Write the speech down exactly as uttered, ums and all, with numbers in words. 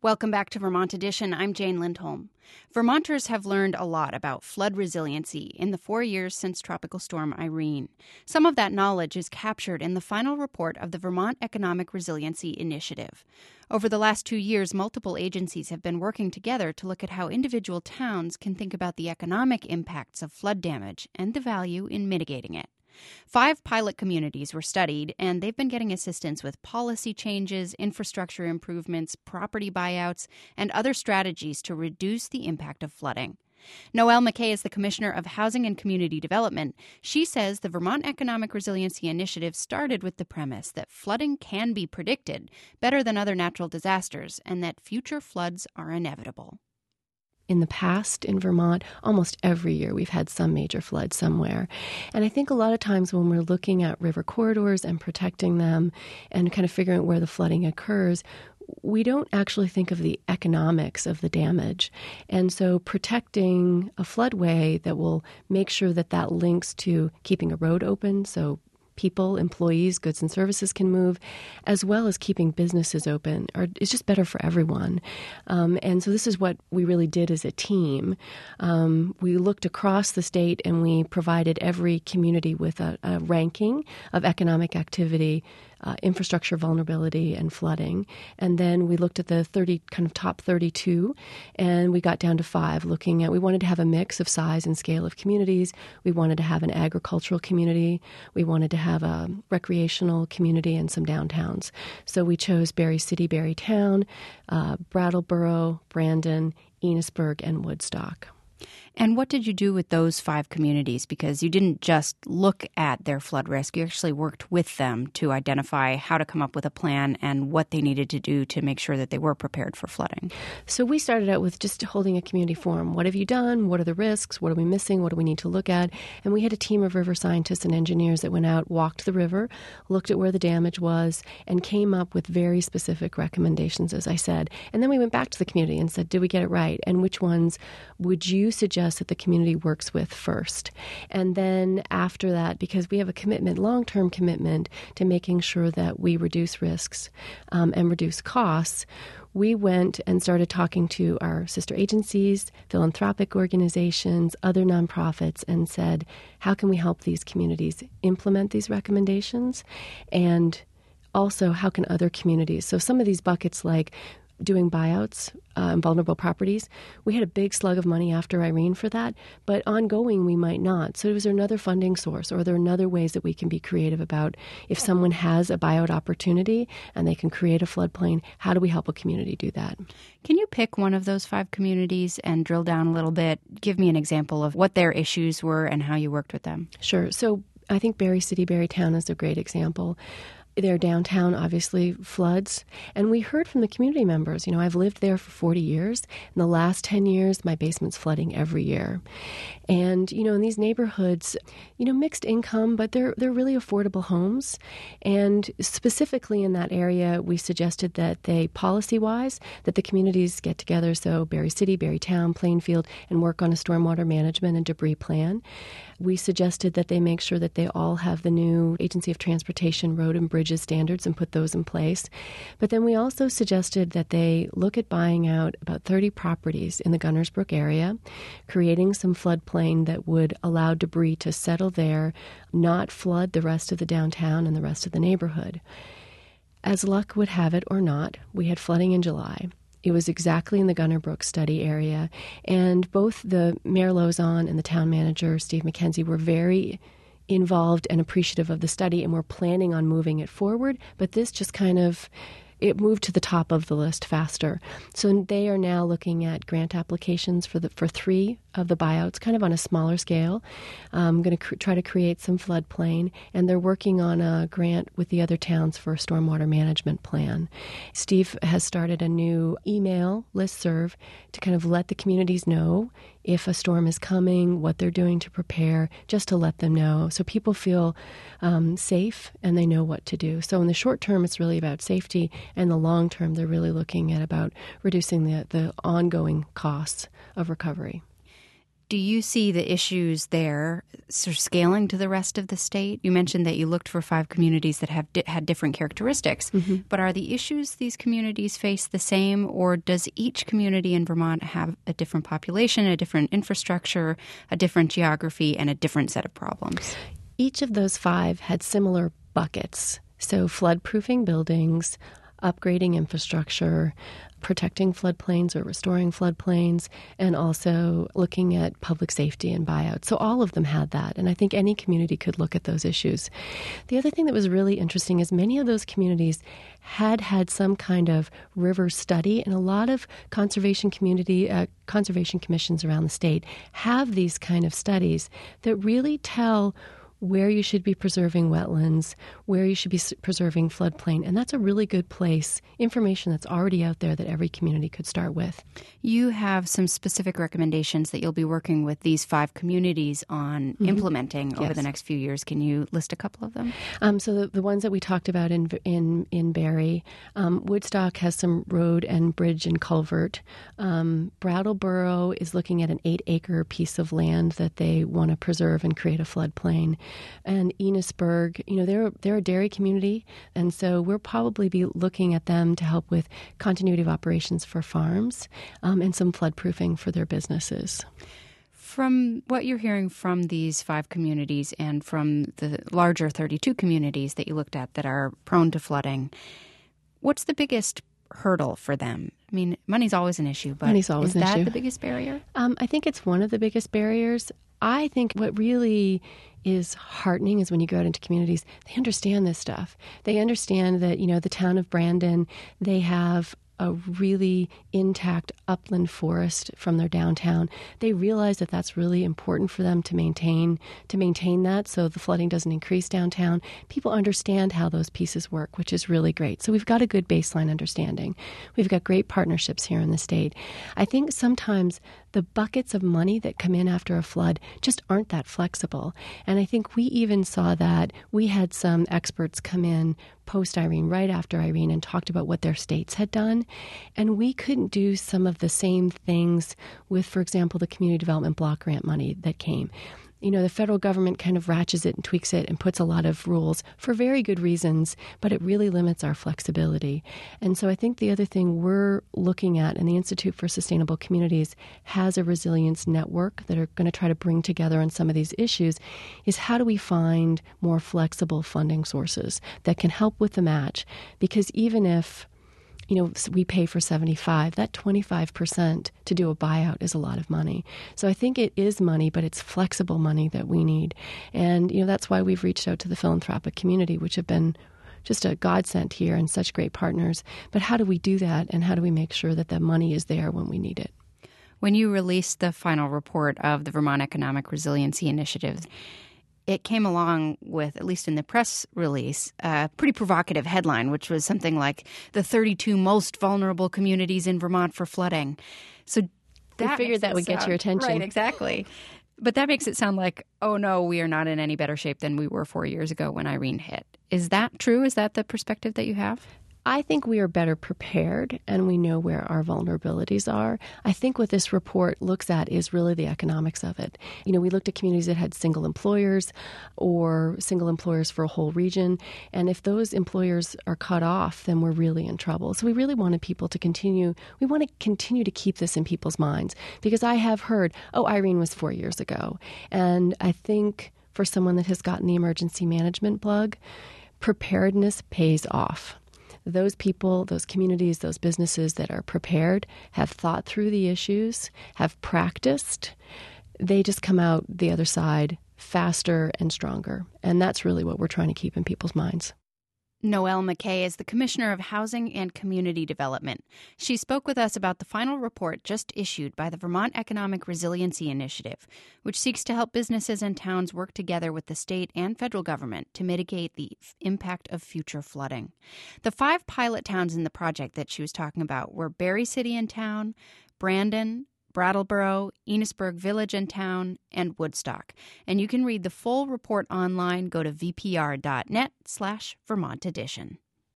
Welcome back to Vermont Edition. I'm Jane Lindholm. Vermonters have learned a lot about flood resiliency in the four years since Tropical Storm Irene. Some of that knowledge is captured in the final report of the Vermont Economic Resiliency Initiative. Over the last two years, multiple agencies have been working together to look at how individual towns can think about the economic impacts of flood damage and the value in mitigating it. Five pilot communities were studied, and they've been getting assistance with policy changes, infrastructure improvements, property buyouts, and other strategies to reduce the impact of flooding. Noelle McKay is the Commissioner of Housing and Community Development. She says the Vermont Economic Resiliency Initiative started with the premise that flooding can be predicted better than other natural disasters and that future floods are inevitable. In the past, in Vermont, almost every year we've had some major flood somewhere. And I think a lot of times when we're looking at river corridors and protecting them and kind of figuring out where the flooding occurs, we don't actually think of the economics of the damage. And so protecting a floodway that will make sure that that links to keeping a road open, so people, employees, goods and services can move, as well as keeping businesses open, are, is just better for everyone. Um, and so this is what we really did as a team. Um, we looked across the state and we provided every community with a, a ranking of economic activity, Uh, infrastructure vulnerability, and flooding. And then we looked at the thirty kind of top thirty-two, and we got down to five, looking at, we wanted to have a mix of size and scale of communities. We wanted to have an agricultural community. We wanted to have a recreational community and some downtowns. So we chose Berry City, Berry Town, uh, Brattleboro, Brandon, Enosburg, and Woodstock. And what did you do with those five communities? Because you didn't just look at their flood risk. You actually worked with them to identify how to come up with a plan and what they needed to do to make sure that they were prepared for flooding. So we started out with just holding a community forum. What have you done? What are the risks? What are we missing? What do we need to look at? And we had a team of river scientists and engineers that went out, walked the river, looked at where the damage was, and came up with very specific recommendations, as I said. And then we went back to the community and said, did we get it right? And which ones would you suggest that the community works with first? And then after that, because we have a commitment, long-term commitment to making sure that we reduce risks um, and reduce costs, we went and started talking to our sister agencies, philanthropic organizations, other nonprofits, and said, how can we help these communities implement these recommendations? And also, how can other communities? So some of these buckets, like doing buyouts uh, and vulnerable properties, we had a big slug of money after Irene for that, but ongoing we might not. So is there another funding source, or are there another ways that we can be creative about if someone has a buyout opportunity and they can create a floodplain, how do we help a community do that? Can you pick one of those five communities and drill down a little bit? Give me an example of what their issues were and how you worked with them. Sure. So I think Berry City, Berry Town is a great example. Their downtown obviously floods. And we heard from the community members, you know, I've lived there for forty years. In the last ten years, my basement's flooding every year. And, you know, in these neighborhoods, you know, mixed income, but they're they're really affordable homes. And specifically in that area, we suggested that they, policy-wise, that the communities get together, so Berry City, Berry Town, Plainfield, and work on a stormwater management and debris plan. We suggested that they make sure that they all have the new Agency of Transportation road and bridges standards and put those in place. But then we also suggested that they look at buying out about thirty properties in the Gunnersbrook area, creating some floodplain that would allow debris to settle there, not flood the rest of the downtown and the rest of the neighborhood. As luck would have it or not, we had flooding in July. It was exactly in the Gunnersbrook study area, and both the Mayor Lozon and the town manager, Steve McKenzie, were very involved and appreciative of the study, and we're planning on moving it forward, but this just kind of, it moved to the top of the list faster. So they are now looking at grant applications for the for three of the buyouts, kind of on a smaller scale. I'm going to cr- try to create some floodplain, and they're working on a grant with the other towns for a stormwater management plan. Steve has started a new email listserv to kind of let the communities know if a storm is coming, what they're doing to prepare, just to let them know, so people feel um, safe and they know what to do. So in the short term, it's really about safety, and the long term, they're really looking at about reducing the, the ongoing costs of recovery. Do you see the issues there sort of scaling to the rest of the state? You mentioned that you looked for five communities that have di- had different characteristics, mm-hmm. but are the issues these communities face the same, or does each community in Vermont have a different population, a different infrastructure, a different geography, and a different set of problems? Each of those five had similar buckets. So flood-proofing buildings, upgrading infrastructure, protecting floodplains or restoring floodplains, and also looking at public safety and buyout. So all of them had that, and I think any community could look at those issues. The other thing that was really interesting is many of those communities had had some kind of river study, and a lot of conservation community uh, conservation commissions around the state have these kind of studies that really tell where you should be preserving wetlands, where you should be preserving floodplain. And that's a really good place, information that's already out there that every community could start with. You have some specific recommendations that you'll be working with these five communities on mm-hmm. implementing over yes. the next few years. Can you list a couple of them? Um, so the, the ones that we talked about in in, in Barre, um, Woodstock has some road and bridge and culvert. Um, Brattleboro is looking at an eight-acre piece of land that they want to preserve and create a floodplain. And Enosburg, you know, they're they're a dairy community, and so we'll probably be looking at them to help with continuity of operations for farms um, and some flood-proofing for their businesses. From what you're hearing from these five communities and from the larger thirty-two communities that you looked at that are prone to flooding, what's the biggest hurdle for them? I mean, money's always an issue, but money's always is an that issue. the biggest barrier? Um, I think it's one of the biggest barriers. I think what really is heartening is when you go out into communities, they understand this stuff. They understand that, you know, the town of Brandon, they have a really intact upland forest from their downtown. They realize that that's really important for them to maintain to maintain that so the flooding doesn't increase downtown. People understand how those pieces work, which is really great. So we've got a good baseline understanding. We've got great partnerships here in the state. I think sometimes the buckets of money that come in after a flood just aren't that flexible. And I think we even saw that. We had some experts come in post-Irene, right after Irene, and talked about what their states had done. And we couldn't do some of the same things with, for example, the community development block grant money that came. You know, the federal government kind of ratchets it and tweaks it and puts a lot of rules for very good reasons, but it really limits our flexibility. And so I think the other thing we're looking at, and the Institute for Sustainable Communities has a resilience network that are going to try to bring together on some of these issues, is how do we find more flexible funding sources that can help with the match? Because even if you know, we pay for seventy-five, that twenty-five percent to do a buyout is a lot of money. So I think it is money, but it's flexible money that we need. And, you know, that's why we've reached out to the philanthropic community, which have been just a godsend here and such great partners. But how do we do that, and how do we make sure that the money is there when we need it? When you released the final report of the Vermont Economic Resiliency Initiative, it came along with, at least in the press release, a pretty provocative headline, which was something like the thirty-two most vulnerable communities in Vermont for flooding. So that we figured that would sound, get your attention. Right, exactly. But that makes it sound like, oh, no, we are not in any better shape than we were four years ago when Irene hit. Is that true? Is that the perspective that you have? I think we are better prepared and we know where our vulnerabilities are. I think what this report looks at is really the economics of it. You know, we looked at communities that had single employers or single employers for a whole region. And if those employers are cut off, then we're really in trouble. So we really wanted people to continue. We want to continue to keep this in people's minds, because I have heard, oh, Irene was four years ago. And I think for someone that has gotten the emergency management bug, preparedness pays off. Those people, those communities, those businesses that are prepared, have thought through the issues, have practiced, they just come out the other side faster and stronger. And that's really what we're trying to keep in people's minds. Noelle McKay is the Commissioner of Housing and Community Development. She spoke with us about the final report just issued by the Vermont Economic Resiliency Initiative, which seeks to help businesses and towns work together with the state and federal government to mitigate the impact of future flooding. The five pilot towns in the project that she was talking about were Barre City and Town, Brandon, Brattleboro, Enosburg Village and Town, and Woodstock. And you can read the full report online. Go to vpr.net slash Vermont Edition.